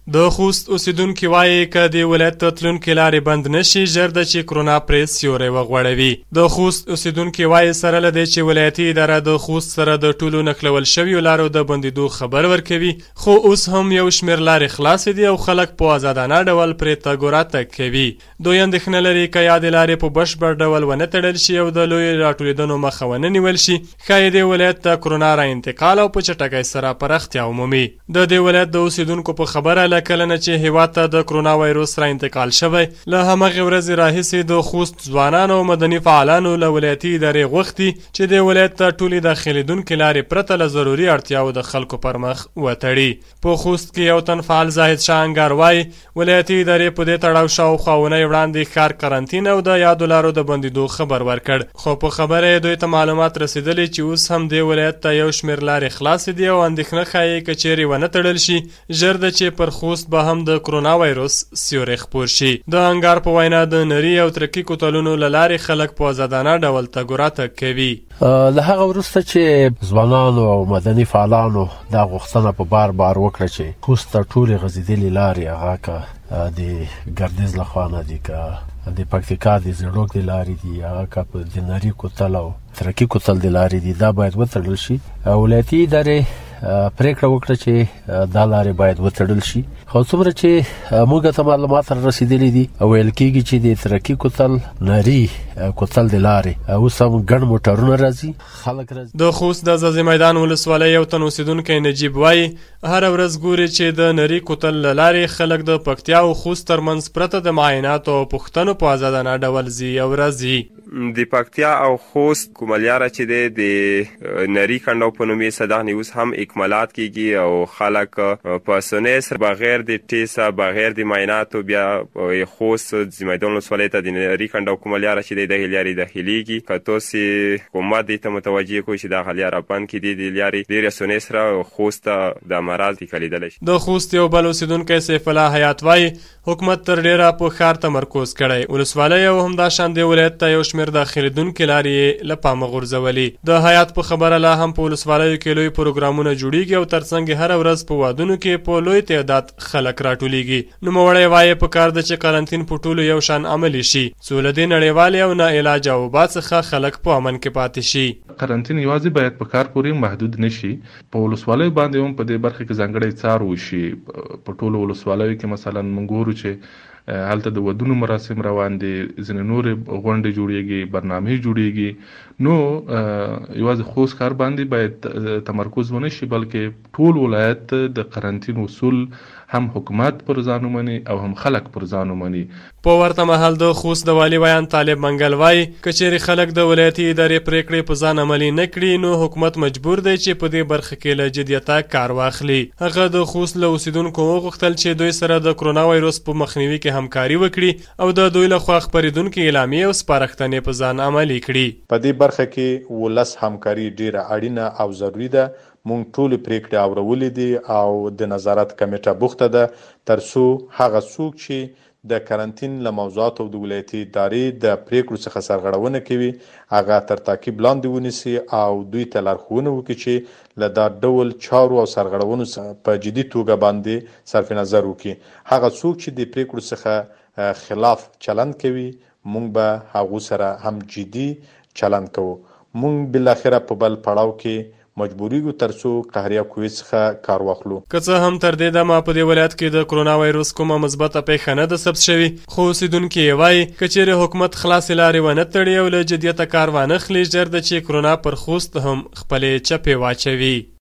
د خوست اوسیدونکي وایي که د ولایت ته تلونکي لارې بند نشي ژر ده چې کرونا پرې سیوری وغوړوي. د خوست اوسیدونکي وایي سره له دې چې ولایتي اداره د خوست سره د ټولو نښلول شویو لارو د بندېدو خبر ورکوي، خو اوس هم یو شمېر لارې خلاصې دي او خلک په ازادانه ډول پرې تګ راتګ کوي. دوی اندېښنه لري که یادې لارې په بشپړ ډول ونه تړل شي او د لویو راټولېدنو مخه ونه نیول شي، ښایي دې ولایت ته کرونا را انتقال او په چټکۍ سره پراختیا ومومي. د دې ولایت د اوسیدونکو په خبره له کله نه چې هېواد ته د کرونا وایروس را انتقال شوی، له همغې ورځې راهیسې د خوست ځوانانو او مدني فعالانو له ولایتي ادارې غوښتي چې د ولایت ته ټولې داخلېدونکې لارې پرته له ضروري اړتیاو د خلکو پر مخ وتړي. په خوست کې یو تن فعال زاهد شاه انګار وایي ولایتي ادارې په دې تړاو شاوخوا اونۍ وړاندې ښار قرنطین او د یادو لارو د بندېدو خبر ورکړ، خو په خبره یې دوی ته معلومات رسېدلي چې اوس هم دې ولایت ته یو شمېر لارې خلاصې دي او اندېښنه ښایي که چیرې ونه تړل شي ژر ده چې پر خوست به هم د کرونا وایروس سیوری خپور شي. د انګار په وینا د نري او ترکي کوتلونو له لارې خلک په ازادانه ډول تګ راتګ کوي. له هغه وروسته چې ځوانانو او مدني فعالانو دا غوښتنه په بار بار وکړه چې خوست ته ټولې غځېدلې لارې هغه که د ګردیز له خوا نه دي، که د پکتیکا د زیړوک د لارې دي، هغه که د نري کوتل او ترکي کوتل د لارې دي، دا باید وتړل شي. ولایتي ادارې پریکړه وکړه چې دا لارې باید وتړل شي، خو څومره چې موږ ته معلومات رسېدلي دي ویل کېږي چې د ترکي کوتل نري کوتل د لارې اوس هم ګڼ موټرونه راځي، خلک راځي. د خوست د ځاځي میدان ولسوالۍ یو تن اوسیدونکی نجیب وایي هره ورځ ګوري چې د نري کوتل له لارې خلک د پکتیا او خوست ترمنځ پرته د معایناتو او پوښتنو په ازادانه ډول ځي او راځي. د پکتیا او خوست کومه لاره چې دی د نري کنډو په نوم یې صدغ نیوز هم اکمالات کیږي او خلک په اسانۍ سره بغیر د ټیسه بغیر د معایناتو بیا خوست ځاځي میدان ولسوالۍ ته د نري کنډو کومه لاره چې دی دغې لارې داخلیږي. که تاسې حکومت دې ته متوجه کړو چې دغه لاره بند کړي د لارې ډېرې اسانۍ سره خوست ته د مرض لیدلی شي. د خوست یو بل اوسیدونکی سیف الله حیات وایي حکومت تر ډېره په ښار تمرکز کړی، ولسوالۍ او همداشان دې ولایت ته یو شمېر داخلېدونکې لارې یې له پامه غورځولي. د حیات په خبره لا هم په ولسوالیو کې لوی پروګرامونه جوړیږي او ترڅنګ یې هره ورځ په وادونو کې په لوی تعداد خلک راټولیږي. نوموړی وایي په کار ده چې قرنطین په ټولو یو شان عملي شي څو له دې نړیوالې او ناعلاجه وبا څخه خلک په امن کې پاتې شي. قرنطین یوازې باید په کار پورې محدود نشي، په ولسوالیو باندې هم په دې برخه کې ځانګړی څار وشي. په ټولو ولسوالیو کې مثلا موږ ګورو چې هلته د ودونو مراسم روان دي، ځینې نورې غونډې جوړیږي، برنامې جوړیږي. نو یوازې خوست ښار باندې باید تمرکز ونه شي بلکې ټول ولایت د قرنطین اصول هم حکومت پر ځان ومني او هم خلک پر ځان ومني. په ورته مهال د خوست د والي ویان طالب منګل وایي که چیرې خلک د ولایتي ادارې پریکړې په ځان عملي نه کړي نو حکومت مجبور دی چې په دې برخه کې له جدیته کار واخلي. هغه د خوست له اوسیدونکو وغوښتل چې دوی سره د کرونا وایروس په مخنیوي کې همکاري وکړي او د دوی لخوا خپرېدونکې اعلامیې او سپارښتنې په ځان عملي کړي. په دې برخه کې ولس همکاري ډیره اړینه او ضروري ده. مونږ ټولې پریکړې اورولې دي او د نظارت کمیټه بوخته ده تر څو هغه څوک چې د قرنطین له موضوعاتو د ولایتي ادارې د پریکړو څخه سرغړونه کوي هغه تر تعقیب لاندې ونیسي او دوی ته لارښوونه وکړي چې له دا ډول چارو او سرغړونو څخه په جدي توګه باندې صرف نظر وکړي. هغه څوک چې د پریکړو څخه خلاف چلند کوي مونږ به هغو سره هم جدي چلند کوو. مونږ بالاخره په بل پړاو کې مجبوریږو ترڅو قهریه قوې څخه کار واخلو. که څه هم تر دې دمه په دې ولایت کې د کرونا وایروس کومه مثبته پیښه نه ده ثبت شوې، خو اوسیدونکي یې وایي که چیرې حکومت خلاصې لارې ونه تړي او له جدیته کار وانخلي ژر ده چې کرونا پر خوست هم خپلې چپې واچوي.